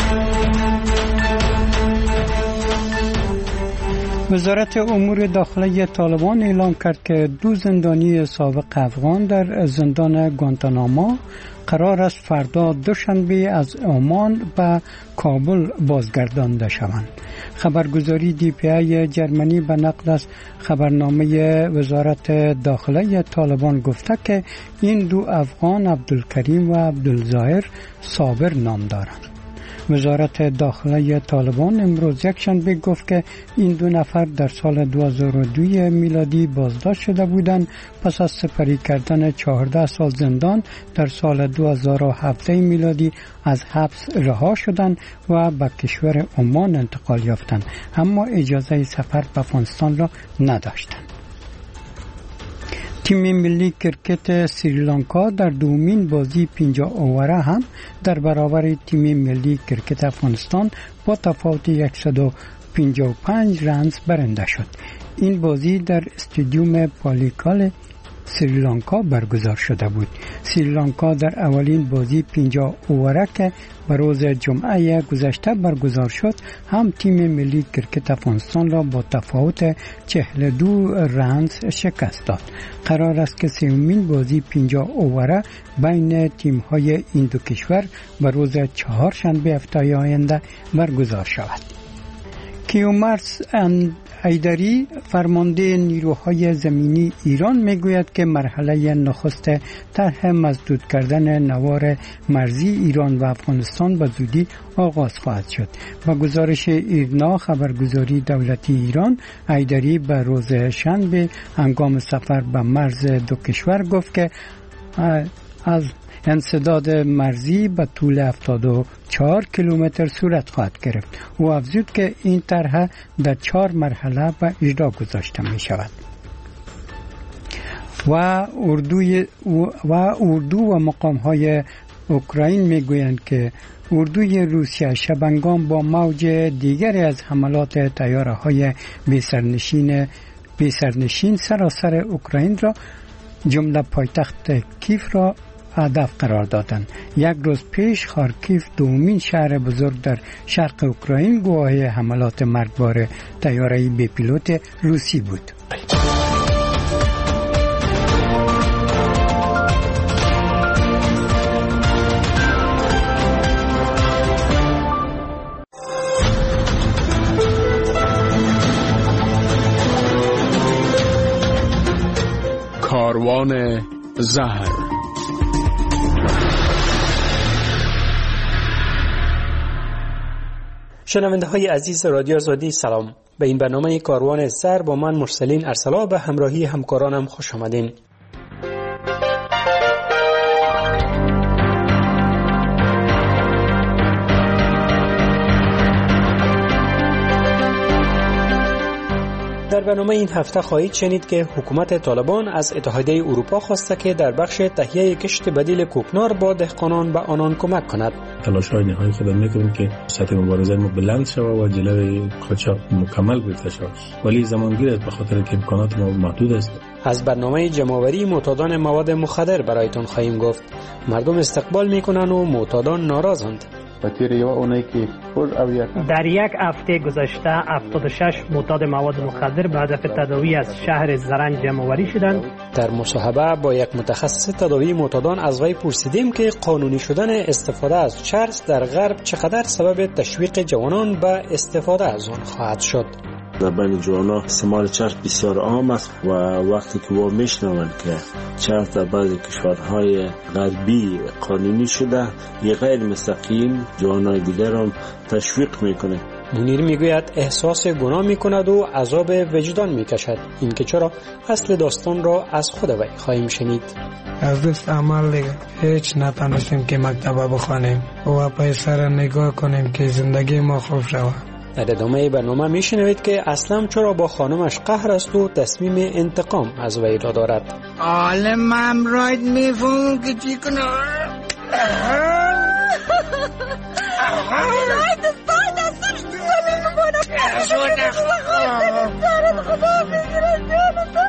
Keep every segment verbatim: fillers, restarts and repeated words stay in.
وزارت امور داخلی طالبان اعلام کرد که دو زندانی سابق افغان در زندان گوانتاناما قرار است فردا دوشنبه از عمان به کابل بازگردانده شوند. خبرگزاری دی پی ای جرمنی به نقل از خبرنامه وزارت داخلی طالبان گفته که این دو افغان عبدالکریم و عبدالظاهر صابر نام دارند. وزارت داخلی طالبان امروز یکشنبه گفت که این دو نفر در سال دو هزار و دو میلادی بازداشت شده بودند پس از سپری کردن چهارده سال زندان در سال دو هزار و هفت میلادی از حبس رها شدند و به کشور عمان انتقال یافتند، اما اجازه سفر به افغانستان را نداشتند. تیم ملی کرکت سریلانکا در دومین بازی پنجاه اووره هم در برابر تیم ملی کرکت افغانستان با تفاوت صد و پنجاه و پنج رنز برنده شد. این بازی در استادیوم پالیکال سریلانکا برگزار شده بود. سریلانکا در اولین بازی پنجاه اووره که به روز جمعه گذشته برگزار شد هم تیم ملی کرکت افغانستان را با تفاوت چهل و دو رنز شکست داد. قرار است که سومین بازی پنجاه اووره بین تیم های این دو کشور به روز چهارشنبه هفته آینده برگزار شود. کیومرث حیدری فرمانده نیروهای زمینی ایران میگوید که مرحله نخست طرح مسدود کردن نوار مرزی ایران و افغانستان به زودی آغاز خواهد شد. با گزارش ایرنا خبرگزاری دولتی ایران، حیدری به روز شنبه هنگام سفر به مرز دو کشور گفت که از انسداد مرزی به طول هفتاد و چهار کیلومتر صورت خواهد گرفت. او افزود که این طرح در چهار مرحله به اجرا گذاشته می شود. و اردوی و اردو و مقام های اوکراین می گویند که اردوی روسیه شبنگام با موج دیگری از حملات طیاره های بی‌سرنشین بی‌سرنشین سراسر اوکراین را جمله پایتخت کیف را هدف قرار دادند. یک روز پیش خارکیف دومین شهر بزرگ در شرق اوکراین گواهی حملات مرگبار طیاره بی پیلوت روسی بود. کاروان زهر. شنونده های عزیز رادیو آزادی سلام. به این برنامه کاروان زهر با من مرسلین ارسلا به همراهی همکارانم خوش آمدین. در برنامه این هفته خواهید شنید که حکومت طالبان از اتحادیه اروپا خواسته که در بخش تهیه کشت بدیل کوکنار با دهقانان به آنان کمک کند. تلاش‌های نهایی خود می‌کنیم که سطح مبارزه ما بلند شود و جلوی قاچاق مکمل گرفته شود، ولی زمانگیر است به خاطر که امکانات ما محدود است. از برنامه جمع‌آوری معتادان مواد مخدر برایتان خواهیم گفت. مردم استقبال می‌کنند و معتادان ناراضند. در یک هفته گذشته هفتاد و شش معتاد مواد مخدر به هدف تداوی از شهر زرنج جمع‌آوری شدند. در مصاحبه با یک متخصص تداوی معتادان از وی پرسیدیم که قانونی شدن استفاده از چرس در غرب چقدر سبب تشویق جوانان به استفاده از آن خواهد شد. در بین جوانان استعمال چرس بسیار عام است و وقتی که ما میشنوند که چرس در بعضی کشورهای غربی قانونی شده، یه غیر مستقیم جوانای دیگر هم تشویق میکنه. منیر میگوید احساس گناه میکند و عذاب وجدان میکشد. این که چرا اصل داستان را از خود وی خواهیم شنید. از دست عمل دیگه هیچ نتونستیم که مکتبه بخوانیم و پای سر نگاه کنیم که زندگی ما خوب شود. در ادامه برنامه میشنوید که اسلم چرا با خانمش قهر است و تصمیم انتقام از وی را دارد. عالم امراید میفهمم که چی کنم. الهی دستای دستش دیگه میمونم. خدا بگیره جانتا.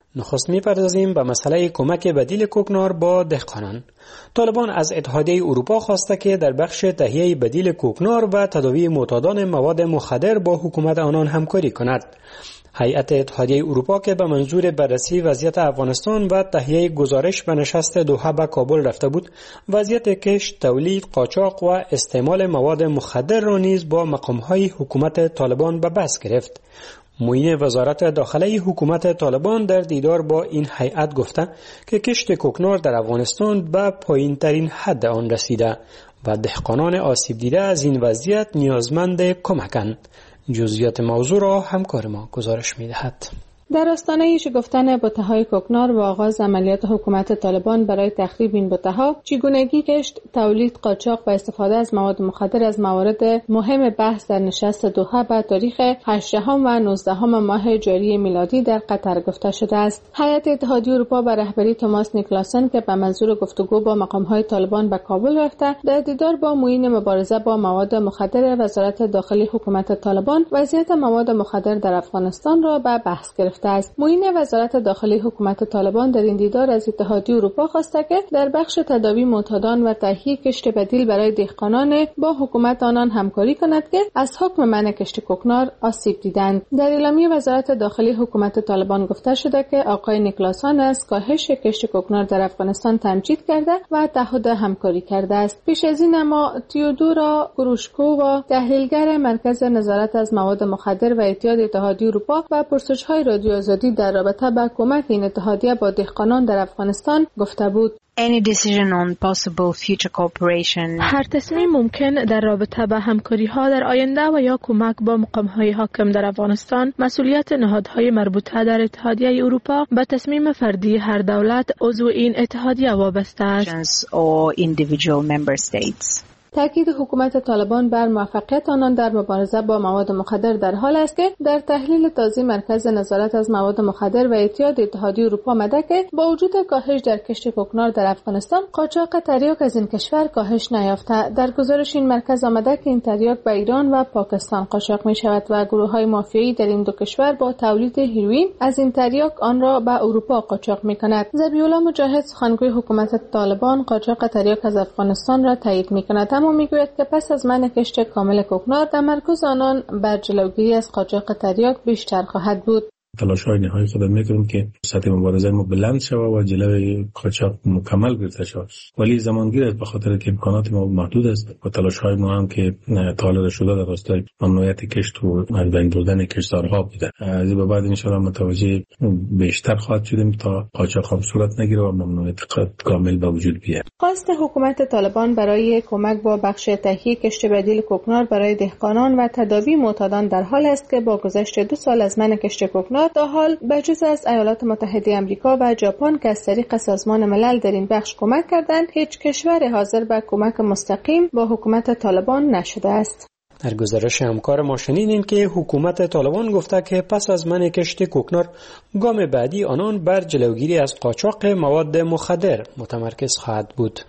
نخست می‌پردازیم به مسئله کمک بدیل کوکنار با دهقانان. طالبان از اتحادیه اروپا خواسته که در بخش تهیه بدیل کوکنار و تداوی معتادان مواد مخدر با حکومت آنان همکاری کند. هیئت اتحادیه اروپا که به منظور بررسی وضعیت افغانستان و تهیه گزارش به نشست دوحه به کابل رفته بود، وضعیت کشت، تولید، قاچاق و استعمال مواد مخدر را نیز با مقام‌های حکومت طالبان به بحث گرفت. معین وزارت داخلی حکومت طالبان در دیدار با این هیئت گفته که کشت کوکنار در افغانستان به پایین‌ترین حد آن رسیده و دهقانان آسیب دیده از این وضعیت نیازمند کمکند. جزئیات موضوع را همکار ما گزارش می‌دهد. در آستانه شکفتن بته‌های کوکنار و آغاز عملیات حکومت طالبان برای تخریب این بته‌ها، چگونگی کشت، تولید، قاچاق و استفاده از مواد مخدر از موارد مهم بحث در نشست دوحه به تاریخ هجدهم و نوزدهم ماه جاری میلادی در قطر گفته شده است. هیئت اتحادیه اروپا به رهبری توماس نیکلاسن که به منظور گفتگو با مقام‌های طالبان به کابل رفته، در دیدار با معین مبارزه با مواد مخدر وزارت داخلی حکومت طالبان وضعیت مواد مخدر در افغانستان را به بحث گرفت. معین وزارت داخلی حکومت طالبان در این دیدار از اتحادیه اروپا خواسته که در بخش تداوی معتادان و تهیه کشت بدیل برای دهقانان با حکومت آنان همکاری کند که از حکم منع کشت کوکنار آسیب دیدند. در اعلامیه وزارت داخلی حکومت طالبان گفته شده که آقای نیکلاسن از کاهش کشت کوکنار در افغانستان تمجید کرده و تعهد همکاری کرده است. پیش از این اما تیودورا گروشکووا، تحلیلگر مرکز نظارت از مواد مخدر و اعتیاد اتحادیه اروپا و پرسش‌های رادیو آزادی در رابطه با کمک این اتحادیه با دهقانان در افغانستان گفته بود. Any decision on possible future cooperation. هر تصمیم ممکن در رابطه با همکاری ها در آینده و یا کمک با مقام های حاکم در افغانستان مسئولیت نهادهای مربوطه در اتحادیه اروپا به تصمیم فردی هر دولت عضو این اتحادیه وابسته است. Or individual member states. تاکید حکومت طالبان بر موفقیت آنان در مبارزه با مواد مخدر در حال است که در تحلیل تازه مرکز نظارت از مواد مخدر و اعتیاد اتحادیه اروپا آمده که با وجود کاهش در کشت کوکنار در افغانستان، قاچاق تریاک از این کشور کاهش نیافته. در گزارش این مرکز آمده که این تریاک به ایران و پاکستان قاچاق می شود و گروه‌های مافیایی در این دو کشور با تولید هیروئین از این تریاک آن را به اروپا قاچاق می کند. ذبیح‌الله مجاهد، سخنگوی حکومت طالبان، قاچاق تریاک از افغانستان را تایید می کند، اما میگوید که پس از منع کشت کامل کوکنار، تمرکز آنان بر جلوگیری از قاچاق تریاک بیشتر خواهد بود. تلاش‌های نهایی خود می‌کنیم که سطح مبارزه ما بلند شود و جلوی قاچاق مکمل گرفته شود، ولی زمانگیر است به خاطر که امکانات ما محدود است و تلاش‌های ما هم که طالب شده در راستای ممنوعیت کشت و از بین بردن کشتزارها بوده. از به بعد ان شاءالله متوجه بیشتر خواهد شدیم تا قاچاق هم صورت نگیره و ممنوعیت کامل به وجود بیاد. خواست حکومت طالبان برای کمک با بخش تهیه کشت بدیل کوکنار برای دهقانان و تداوی معتادان در حال است که با گذشت دو سال از منع کشت کوکنار تا حال بجز از ایالات متحده آمریکا و ژاپن که از طریق سازمان ملل در این بخش کمک کردند، هیچ کشور حاضر به کمک مستقیم با حکومت طالبان نشده است. در گزارش همکار ما شنیدیم که حکومت طالبان گفته که پس از منع کشت کوکنار، گام بعدی آنان بر جلوگیری از قاچاق مواد مخدر متمرکز خواهد بود.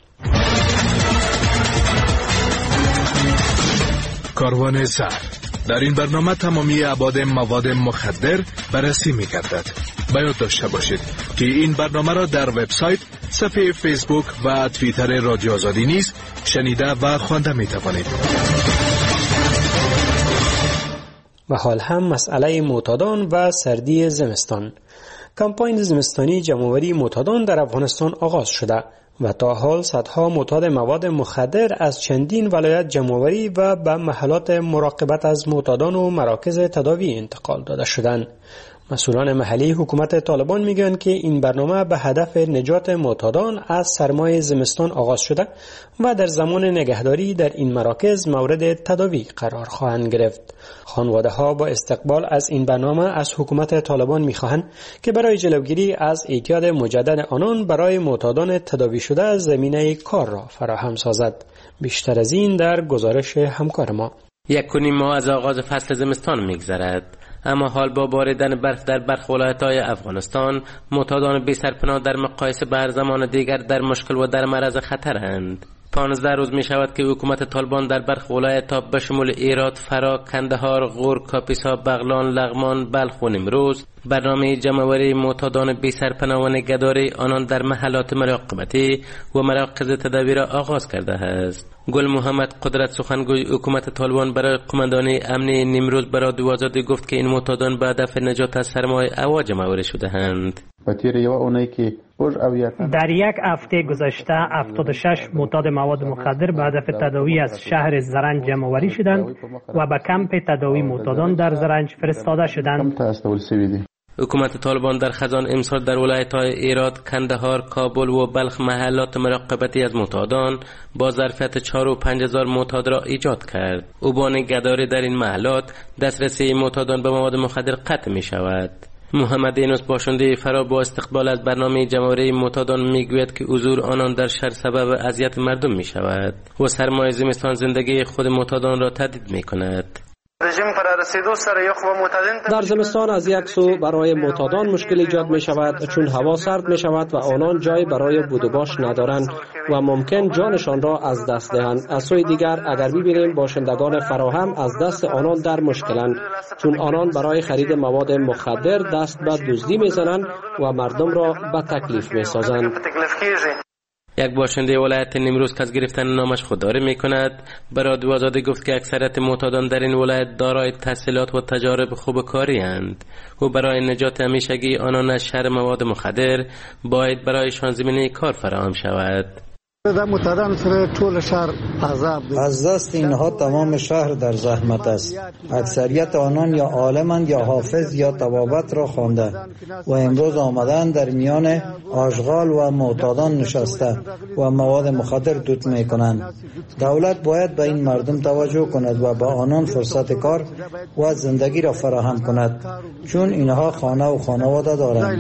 کاروان زر. در این برنامه تمامی ابعاد مواد مخدر بررسی می‌گردد. باید داشته باشید که این برنامه را در وبسایت، صفحه فیسبوک و توییتر رادیو آزادی نیز شنیده و خوانده می‌توانید. و حال هم مسئله معتادان و سردی زمستان. کمپاین زمستانی جمع‌آوری معتادان در افغانستان آغاز شده و تا حال صدها معتاد مواد مخدر از چندین ولایت جمع‌آوری و به محلات مراقبت از معتادان و مراکز تداوی انتقال داده شدند. مسئولان محلی حکومت طالبان میگن که این برنامه به هدف نجات معتادان از سرمای زمستان آغاز شده و در زمان نگهداری در این مراکز مورد تداوی قرار خواهند گرفت. خانواده‌ها با استقبال از این برنامه از حکومت طالبان میخواهند که برای جلوگیری از اعتیاد مجدد آنان برای معتادان تداوی شده زمینه کار را فراهم سازد. بیشتر از این در گزارش همکار ما. یک و نیم ماه از آغاز فصل زمستان میگذرد، اما حال با باریدن برف در برخی ولایت‌های افغانستان، معتادان بی سرپناه در مقایسه به هر زمان دیگر در مشکل و در معرض خطرند. پانزده روز می شود که حکومت طالبان در برخی ولایت‌ها به شمول هرات، فرا، کندهار، غور، کاپیسا، بغلان، لغمان، بلخ و نیمروز برنامه جمع‌آوری معتادان بی سرپناه و نگهداری آنان در محلات مراقبتی و مراکز تداوی را آغاز کرده است. گل محمد قدرت سخنگوی حکومت طالبان برای قماندانی امنی نیمروز برای دوازده گفت که این معتادان به هدف نجات از سرمای هوا جمع‌آوری شده‌اند. در یک هفته گذشته هفتاد و شش معتاد مواد مخدر به هدف تداوی از شهر زرنج جمع‌آوری شدند و به کمپ تداوی معتادان در زرنج فرستاده شدند. حکومت طالبان در خزان امسال در ولایت‌های هرات، کندهار، کابل و بلخ محلات مراقبتی از معتادان با ظرفیت چهار و پنج هزار معتاد را ایجاد کرد. او با نگهداری در این محلات دسترسی معتادان به مواد مخدر قطع می شود. محمد اینوس باشنده فرا با استقبال از برنامه جمع‌آوری معتادان میگوید که حضور آنان در شهر سبب اذیت مردم می شود و سرمای زمستان زندگی خود معتادان را تهدید می کند. در زمستان از یک سو برای معتادان مشکل ایجاد می شود چون هوا سرد می شود و آنان جای برای بود و باش ندارند و ممکن جانشان را از دست دهند. از سوی دیگر اگر ببینیم باشندگان فراهم از دست آنان در مشکلند چون آنان برای خرید مواد مخدر دست به دزدی می زنند و مردم را به تکلیف می سازند. یک باشنده ولایت نیمروز که از گرفتن نامش خودداری می کند برای دوازده گفت که اکثریت معتادان در این ولایت دارای تحصیلات و تجارب خوب کاری اند و برای نجات همیشگی آنان از شر مواد مخدر باید برایشان زمینه کار فراهم شود. از دست اینها تمام شهر در زحمت است. اکثریت آنان یا عالمند یا حافظ یا طبابت را خوانده و امروز آمدن در میان آشغال و معتادان نشسته و مواد مخدر دود می کنند. دولت باید به این مردم توجه کند و به آنان فرصت کار و زندگی را فراهم کند چون اینها خانه و خانواده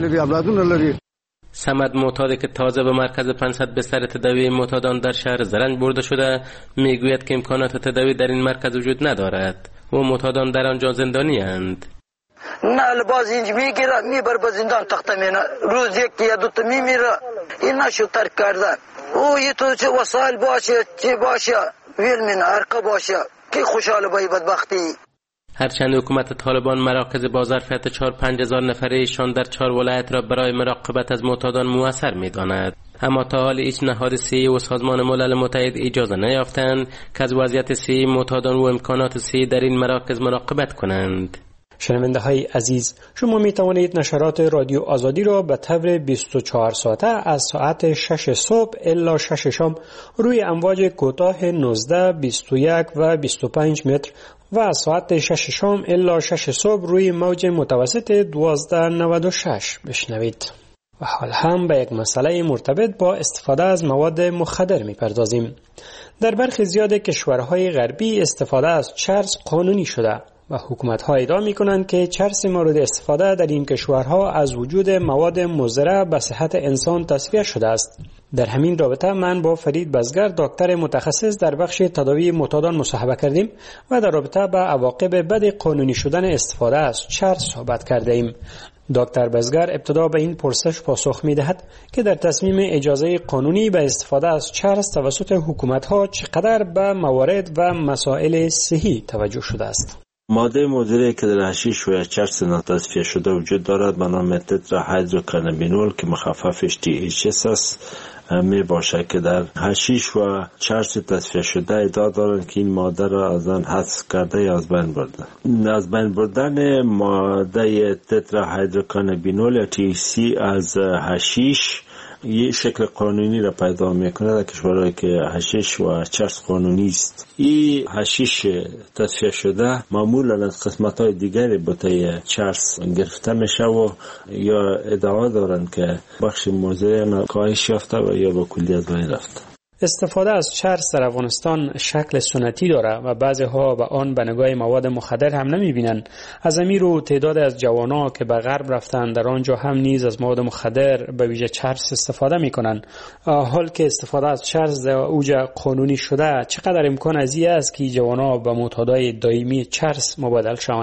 دارند. سمد معتادی که تازه به مرکز پانصد بستر تداوی معتادان در شهر زرنج برده شده میگوید که امکانات تداوی در این مرکز وجود ندارد و معتادان در آنجا زندانی اند. نه لباس اینج میگیره میبر به زندان تخته مینه روز یک یا دو تا میمیره. این نشو ترک کردن او یه تو چه وسایل باشه چه باشه ویل مینه هرکا باشه که خوشحال بایی بدبختی. هرچند حکومت طالبان مراکز با ظرفیت چهار پنج هزار نفره ایشان در چهار ولایت را برای مراقبت از معتادان موثر می‌داند، اما تا حال هیچ نهاد صحی و سازمان ملل متحد اجازه نیافتند که از وضعیت صحی معتادان و امکانات صحی در این مراکز مراقبت کنند. شنونده های عزیز، شما می توانید نشرات رادیو آزادی را به طور بیست و چهار ساعته از ساعت شش صبح الی شش شام روی امواج کوتاه نوزده، بیست و یک و بیست و پنج متر و از ساعت شش شام الی شش صبح روی موج متوسط دوازده نود و شش بشنوید. و حال هم به یک مسئله مرتبط با استفاده از مواد مخدر می پردازیم. در برخی زیاد کشورهای غربی استفاده از چرس قانونی شده و حکومت‌ها ادعا می‌کنند که چرس مورد استفاده در این کشورها از وجود مواد مضر به صحت انسان تصفیه شده است. در همین رابطه من با فرید بزگر، دکتر متخصص در بخش تداوی معتادان مصاحبه کردیم و در رابطه با عواقب بد قانونی شدن استفاده از چرس صحبت کرده ایم. دکتر بزگر ابتدا به این پرسش پاسخ می‌دهد که در تصمیم اجازه قانونی به استفاده از چرس توسط حکومت‌ها چقدر به موارد و مسائل صحی توجه شده است. ماده مضری که در حشیش و چرس ناتصفیه شده وجود دارد به نام تتراهیدروکانابینول که مخففش تی ایچ اس است می باشه که در حشیش و چرس تصفیه شده ادعا دارند که این ماده را از آن حذف کرده یا از بین برده. از بین بردن ماده تتراهیدروکانابینول یا تی ایچ سی از حشیش یه شکل قانونی را پیدا میکنه در کشورهایی که حشیش و چرس قانونی است. این حشیش تصفیه شده معمولا از قسمت های دیگری بوته چرس گرفته میشه و یا ادعا دارن که بخش مضر کاهش یافته و یا با کلی از بین رفته. استفاده از چرس در افغانستان شکل سنتی داره و بعضی ها به آن به نگاه مواد مخدر هم نمی بینن. از امیر و تعداد از جوانا که به غرب رفتن در آنجا هم نیز از مواد مخدر به ویژه چرس استفاده می کنن. حال که استفاده از چرس در اوج قانونی شده، چقدر امکان از این است که جوانا به معتادای دائمی چرس مبادل شوند؟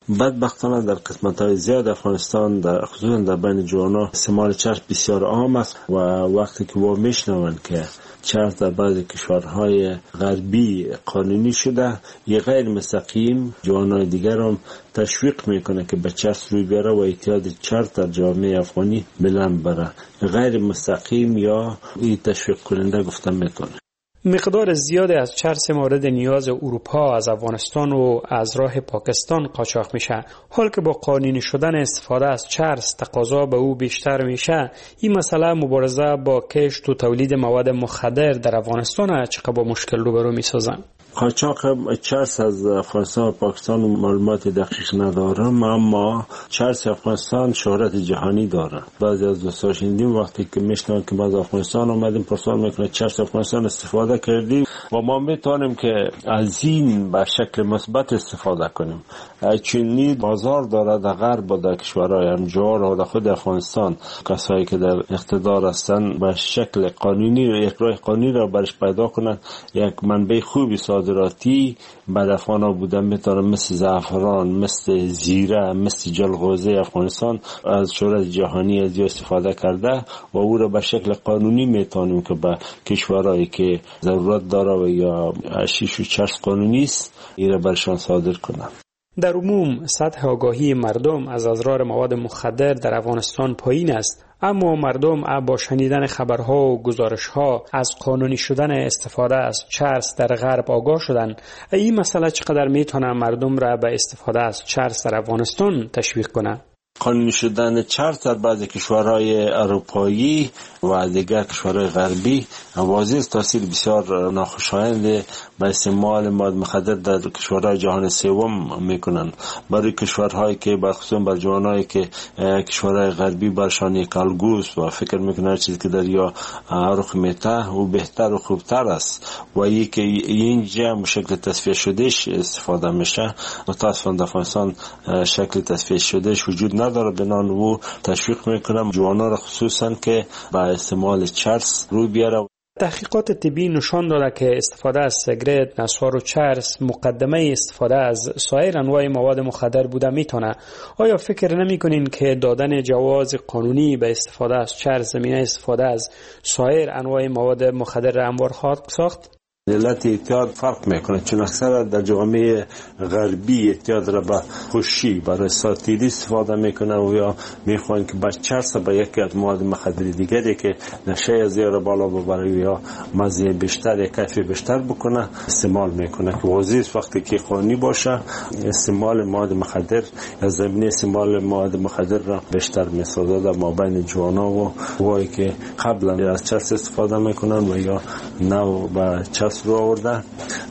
بدبختانه در قسمت‌های زیاد افغانستان در خصوصا در بین جوانان استعمال چرس بسیار عام است و وقتی که ما میشنوند که چرس در بعضی کشورهای غربی قانونی شده، یه غیر مستقیم جوانان دیگر هم تشویق میکنه که به چرس روی بیاره و اعتیاد چرس در جامعه افغانی بلند بره. غیر مستقیم یا این تشویق کننده گفتن میکنه. مقدار زیادی از چرس مورد نیاز اروپا از افغانستان و از راه پاکستان قاچاق میشه. حال که با قانونی شدن استفاده از چرس تقاضا به او بیشتر میشه، این مسئله مبارزه با کشت و تولید مواد مخدر در افغانستان چقدر با مشکل روبرو میسازن. قاچاق چرس از افغانستان و پاکستان معلومات دقیق ندارم، اما چرس افغانستان شهرت جهانی داره. بعضی از دوستان شنیدیم وقتی که میشنن که ما از افغانستان اومدیم پرسان میکنه چرس افغانستان استفاده کردیم و ما میتونیم که از این به شکل مثبت استفاده کنیم. چنین بازار داره در غرب و در کشورهای همجوار و در خود افغانستان کسایی که در اقتدار هستن به شکل قانونی و یک راه قانونی را برش پیدا کنن، یک منبع خوبی صادراتی بعد افغانا بودن میتونه مثل زعفران، مثل زیره، مثل جلغوزه افغانستان از شهرت جهانی از استفاده کرده و او را به شکل قانونی میتونیم که به کشورهایی که ضرورت داره و یا حشیش و چرس قانونی است این را برشان صادر کنن. در عموم سطح آگاهی مردم از اضرار مواد مخدر در افغانستان پایین است، اما مردم با شنیدن خبرها و گزارشها از قانونی شدن استفاده از چرس در غرب آگاه شدن. این مسئله چقدر میتونه مردم را به استفاده از چرس در افغانستان تشویق کنه؟ قانونی شدن چرس در بعضی کشورهای اروپایی و دیگر کشورهای غربی واضح تاثیر بسیار ناخوشایند به استعمال مواد مخدر در کشورهای جهان سوم میکنن. برای کشورهایی که برخصوص بر جوانایی که کشورهای غربی برشان یک الگوست و فکر میکنن چیزی که در یا رخ میته و بهتر و خوبتر است و یکی اینجا شکل تصفیه شدهش استفاده میشه. متاسفانه در افغانستان شکل تصفیه شدهش وجود نداره، بنان او تشویق میکنم جوانان را خصوصا که با استعمال چرس روی بیاره. تحقیقات طبی نشان داده که استفاده از سیگرت، نسوار و چرس مقدمه استفاده از سایر انواع مواد مخدر بوده میتونه. آیا فکر نمیکنین که دادن جواز قانونی به استفاده از چرس زمینه استفاده از سایر انواع مواد مخدر را هموار خواهد ساخت؟ علت اعتیاد فرق میکنه، چون اکثر در جامعه غربی اعتیاد را به خوشی برای ساتیری استفاده میکنه و یا میخوان که با چرس با یکی از مواد مخدر دیگری که نشه زیاد بالا ببره یا مزه بیشتر یا کیف بیشتر بکنه استعمال میکنه که واضح وقتی که قانونی باشه استعمال مواد مخدر یا زمینه استعمال مواد مخدر را بیشتر میسازه در مابین جوانا و وایی که قبلا از چرس استفاده میکنن و یا نو با چرس رو آورده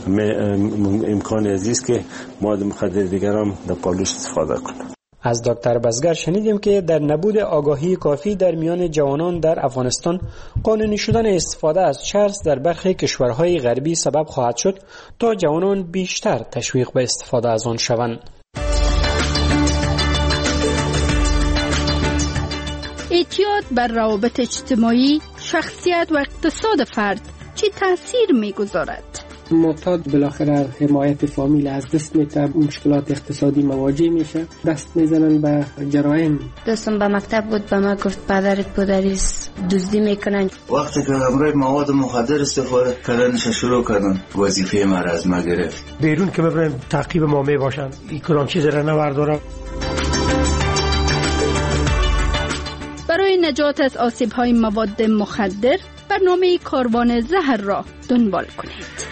امکان عزیز که مواد مخدر دیگر هم در پالوش استفاده کنه. از دکتر بزگر شنیدیم که در نبود آگاهی کافی در میان جوانان در افغانستان قانونی شدن استفاده از چرس در برخی کشورهای غربی سبب خواهد شد تا جوانان بیشتر تشویق به استفاده از آن شوند. اعتیاد بر روابط اجتماعی، شخصیت و اقتصاد فرد چی تاثیر میگذارد؟ معتاد بالاخره حمایت فامیل از دست میده، مشکلات اقتصادی مواجه میشه، دست میزنن به جرایم. دوستم به مکتب بود به ما گفت پدرت پدریست دزدی میکنن. وقتی که همراه مواد مخدر استفاده کردنش شروع کردن وظیفه ما را از ما گرفت. بیرون که ببینیم تعقیب ما میباشن این کلان چیز را نوردارم. برای نجات از آسیب‌های مواد مخدر برنامه کاروان زهر را دنبال کنید.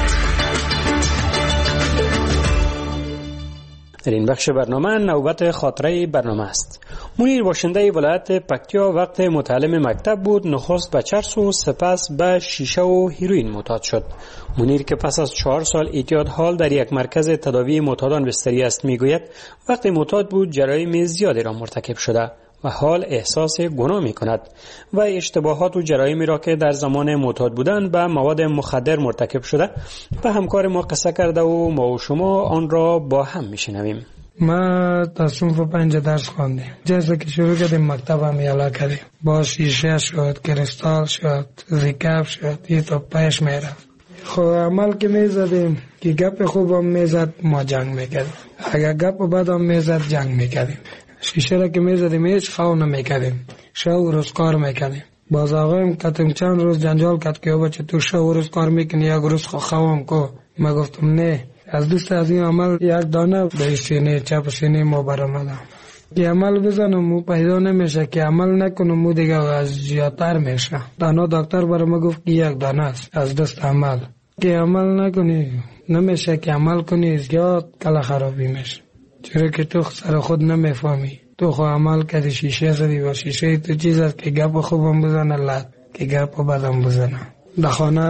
در این بخش برنامه نوبت خاطره برنامه است. منیر باشنده ولایت پکتیا وقت متعلم مکتب بود نخست به چرس و سپس به شیشه و هیروئین معتاد شد. منیر که پس از چهار سال اعتیاد حال در یک مرکز تداوی معتادان بستری است میگوید وقتی معتاد بود جرایم زیادی را مرتکب شده و حال احساس گناه می کند و اشتباهات و جرایمی را که در زمان معتاد بودن به مواد مخدر مرتکب شده و همکار ما قصه کرده و ما و شما آن را با هم می شنویم. ما تا صنف پنج درس خواندیم. جیسے که شروع کردیم مکتب هم یالا کردیم. با شیشه شد، کریستال شد، ریکاب شد، یہ تو پیش میرفت. خب عمل که میزدیم که گپ خوبم میزد ما جنگ میکردیم، اگر گپ بدم میزد جنگ میکردیم. شیشه را که میزدیم هیچ خواه نمیکردیم، شب و روز کار میکردیم. باز آقایم کتیم چند روز جنجال کت که بچه تو شب و روز کار میکنی یک روز خواهم کو. ما گفتم نه، از دوست از این عمل یک دانه به سینه چپ سینه ما برآمدم که عمل بزنم مو پیدا نمیشه، که عمل نکنم مو دیگه از زیادتر میشه. دانا دکتر برای ما گفت که یک دانه است از دست عمل، که عمل نکنی نمیشه، که عمل کنی زیاد کلا خرابی میشه، چرا که تو سر خود نمیفهمی. تو خو عمل کردی شیشه زدی و شیشه تو چیز است که گپ خوبم بزنه لط، که گپ بدم بزنه. در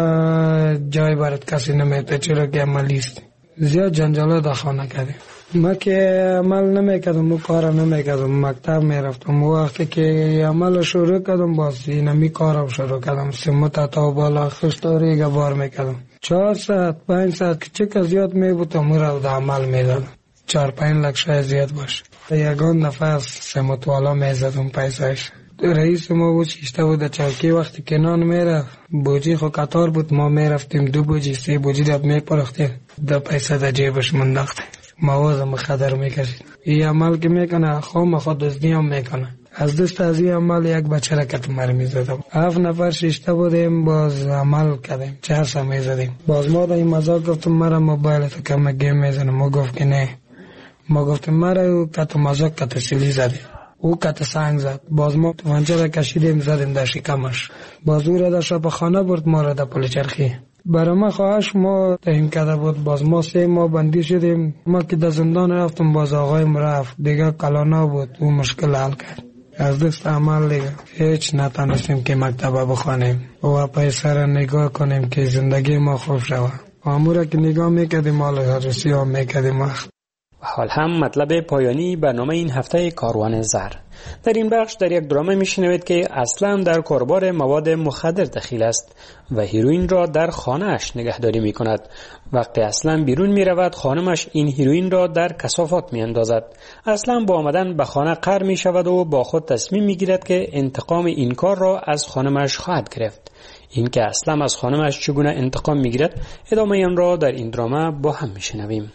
خانه جای برات کسی نمیته، چرا که عملی است. زیاد جنجاله در خانه کردیم. ما که عمل نمیکردم و کار نمیکردم، مکتب میرفتم. وقتی که عمل شروع کردم باز اینمی کارم شروع کردم. سمت تا بالا خشتاری گوار میکردم. چهار ساعت پنج ساعت که چکا زیاد میبودم مرا در عمل میدادم. چهار پنج لک شاید زیاد باشه. یگان نفس سمت والا میزدم پیسایش. رئیس ما بود شیشته بود چوکی. وقتی که نان میرفت بوجی خو قطار بود، ما میرفتیم دو بوجی سه بوجی دب میپرختیم، دو پیسه در جیبش منداخته. مواد مخدر میکشید. این عمل که میکنه خوام خود دزدی هم میکنه. از دست از این عمل یک بچه را کت مر میزدم. هفت نفر شیشته بودیم، باز عمل کردیم، چهار سا میزدیم. باز ما در این مزاق گفتم مرا موبایل تو کم گیم میزنم. ما گفت که نه. ما گفتم مرا کت مزاق کت سیلی زدیم، او کت سنگ زد. باز ما توانچه را کشیدیم زدیم در شکمش. باز او را در شب خانه برد، ما را در پل چرخی. برای ما خواهش ما تهیم کرده بود. باز ما سه ما بندی شدیم. ما که در زندان رفتم باز آقایم رفت دیگه کلانا بود، او مشکل حل کرد. از دست عمل دیگه هیچ نتانستیم که مکتبه بخوانیم و پیسر نگاه کنیم که زندگی ما خوب شود. امورا که نگاه میکردیم حال هرسی هم میکردیم وقت. حال هم مطلب پایانی برنامه این هفته کاروان زر. در این بخش در یک درامه میشنوید که اسلم در کاربار مواد مخدر دخیل است و هیروئین را در خانه‌اش نگهداری میکند. وقتی اسلم بیرون میرود خانمش این هیروئین را در کثافات میاندازد. اسلم با آمدن به خانه قهر میشود و با خود تصمیم میگیرد که انتقام این کار را از خانمش خواهد گرفت. این که اسلم از خانمش چگونه انتقام میگیرد ادامه آن را در این درامه با هم میشنویم.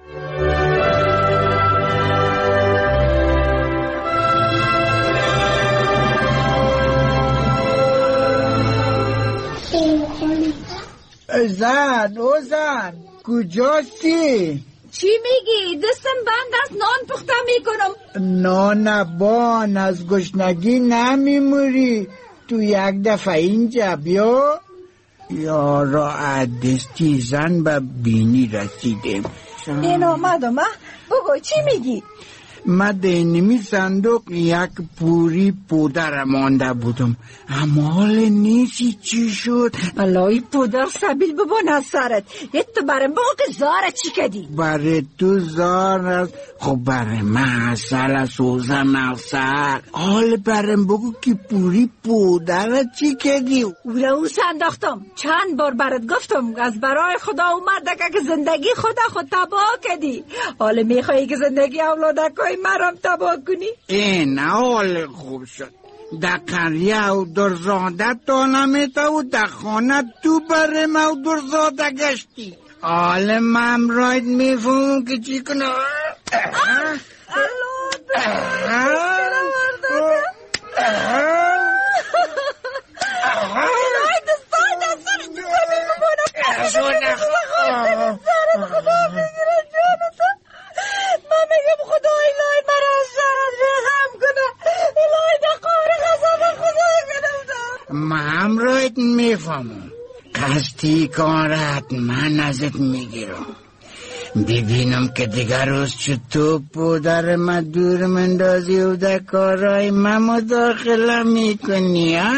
زن او زن کجاستی؟ چی میگی؟ دستم بند است، نان پخته میکنم. نان بان از گشنگی نمیموری؟ تو یک دفعه اینجا بیا. یارا عدستی زن به بینی رسیدیم. این آمدم. بگو چی میگی؟ من دینمی صندوق یک پوری پودر مانده بودم، اما حال نیستی چی شد؟ بلای پودر سبیل ببون از سرت. یه تو برم بگو که زاره چی کدی؟ برای تو زار است، خب برای من اصل است اوزم افسر. حال برم بگو که پوری پودر چی کدی؟ اولا او سنداختم، چند بار برات گفتم از برای خدا اومده که زندگی خدا خود تباه کدی. حال میخوایی که زندگی اولادکای مرم تباه کنی؟ این حال خوب شد. در قریه او درزاده تا نمیته و در خانه تو برم او درزاده گشتی. حال من راید میفهم که چی کنه. الهی دستای دستان جوانی ببونم خدا بگیره جانتا. من میگم خدا الهی مرا از شرط رحم کنه. الهی در قهر غضب خدا گرفتم. من راید میفهمم قصدی کارت من ازت میگیرم. ببینم که دیگر روز چطور پودر من دور مندازی و در کارهای من مداخله میکنی ها؟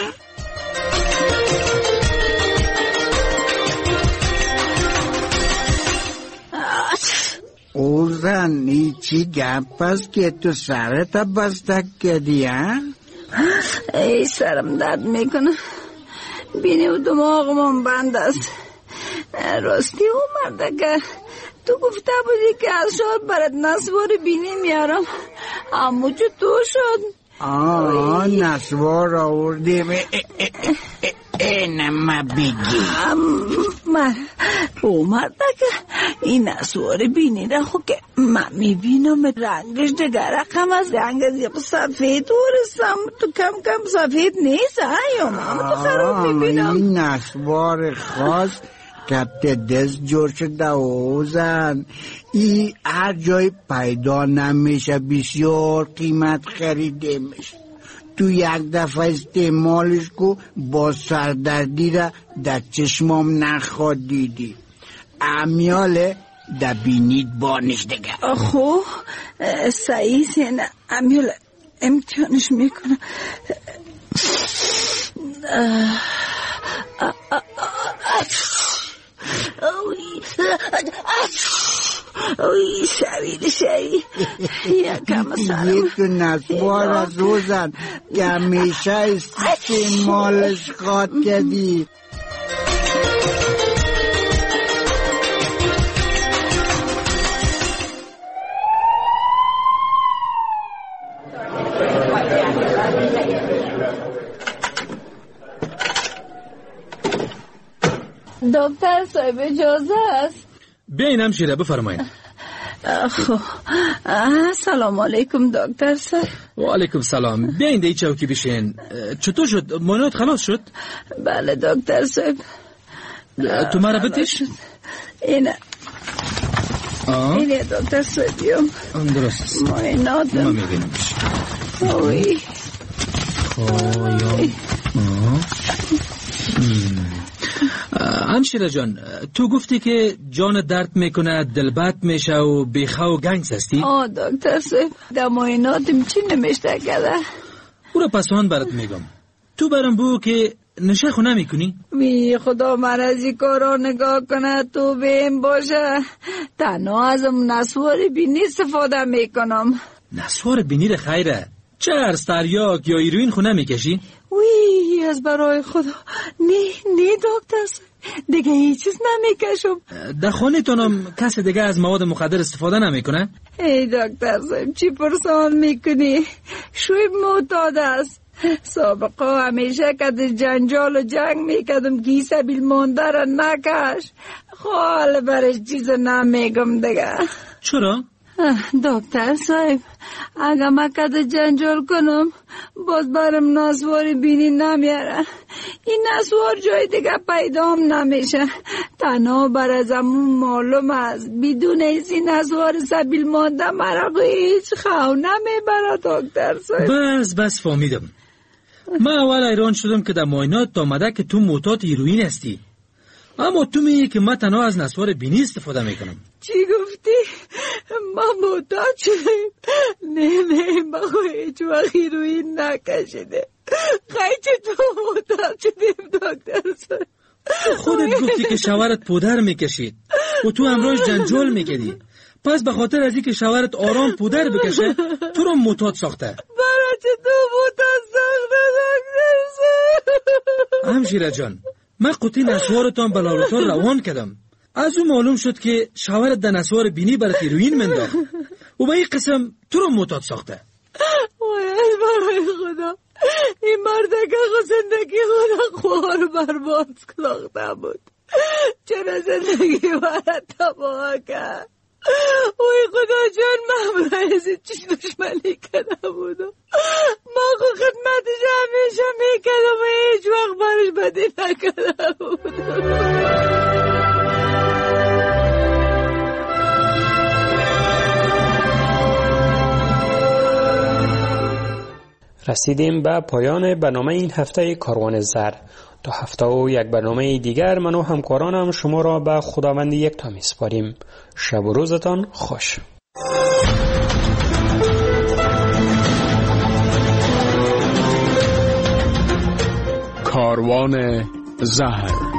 او زن ای چی گپ است که تو سرت بستک کردی ها؟ ای سرم درد میکنه، بینی و دماغم بند است. راستی اومده که تو گفته بودی که از شهر برات نسوار بینی میارم، اما چطور شد؟ آه نسوار آوردیم. اینم بگی من اومد که این نسوار بینی را خود که من میبینم رنگش دیگر رقم از رنگ سفید ورستم تو کم کم سفید نیست یا من تو خراب میبینم. این نسوار خاص کبت دست جور شده اوزن ای هر جای پیدا نمیشه، بسیار قیمت خریده میشه. تو یک دفعه استعمالش کو با سردردی را در چشمام نخواد دیدی. امیاله در بینید بانش دیگه. خو سعی سینه امیاله امتحانش میکنم. اوی شوید شوید یکم سرم یک نسوار از روزن که همیشه استعمالش خواد کردی. دکتر صاحب اجازه است؟ بیاین همشیره بفرمایید. سلام علیکم دکتر صاحب. و علیکم سلام. بیاین دی چوکی بشین. چطور شد؟ مانوت خلاص شد؟ بله دکتر صاحب. تو مرا بتیش؟ اینه اینه دکتر صاحبیم. درست. مایناتم. ما میبینیمش. اوی خواه همشیره جان، تو گفتی که جان درد میکنه، دلبت میشه و بیخه و گنگس هستی؟ آه دکتر صاحب در معایناتم چی نمیشته کرده؟ او را پسان برات میگم. تو برام بو که نشه خو نمیکنی؟ وی خدا من از این کارا نگاه کنه تو بیم باشه. تنها ازم نسوار بینی استفاده میکنم. نسوار بینی ده خیره؟ چرس، تریاک یا ایروین خو نمیکشی؟ وی از برای خدا نه نه دکتر صاحب دیگه هیچ چیز نمیکشم. در خانه تانم کسی دیگه از مواد مخدر استفاده نمیکنه؟ ای دکتر صاحب چی پرسان میکنی؟ شویب معتاد است. سابقه همیشه که جنجال و جنگ میکردم که سبیل مانده را نکش. خال برش چیز نمیگم دیگه. چرا؟ دکتر صاحب اگه من کده جنجال کنم باز برم نسوار بینی نمیاره. این نسوار جای دیگه پیدام نمیشه. تنها بر ازمون معلوم است بدون این نسوار سبیل مانده مرا هیچ خو نمیبره دکتر صاحب. بس بس فهمیدم. من اول ایران شدم که در معاینات آمده که تو معتاد هیروئین هستی، اما تو میگی که من تنها از نسوار بینی استفاده میکنم. چی گفتی؟ من معتاد شدم؟ نه نه من هیچ وقت هیروئین نکشیده. خیلی تو معتاد شدیم دکتر صاحب. خودت گفتی که شوهرت پودر میکشید و تو امروز جنجال میکردی، پس به خاطر از اینکه شوهرت آرام پودر بکشه تو رو معتاد ساخته. برای چه تو معتاد ساخته دکتر صاحب؟ همشیره جان، من قطعی نسوارتان به لابراتوار روان کردم. از اون معلوم شد که شوهرت در نسوار بینی برای هیروئین منداخت و به این قسم تو رو معتاد ساخته. وای برای خدا این مردکه خود زندگی خود خوار برباد ساخته بود. چرا زندگی برای تباه کرد؟ وای خدا جان من برای ازی چیش دشمنی کرده بودم. ما خود خدمتش همیشه میکردم و هیچ وقت برش بدی نکرده بودم. رسیدیم به پایان برنامه این هفته کاروان زر. تا هفته و یک برنامه دیگر من و همکارانم شما را به خداوند یکتا میسپاریم. شب و روزتان خوش. کاروان زهر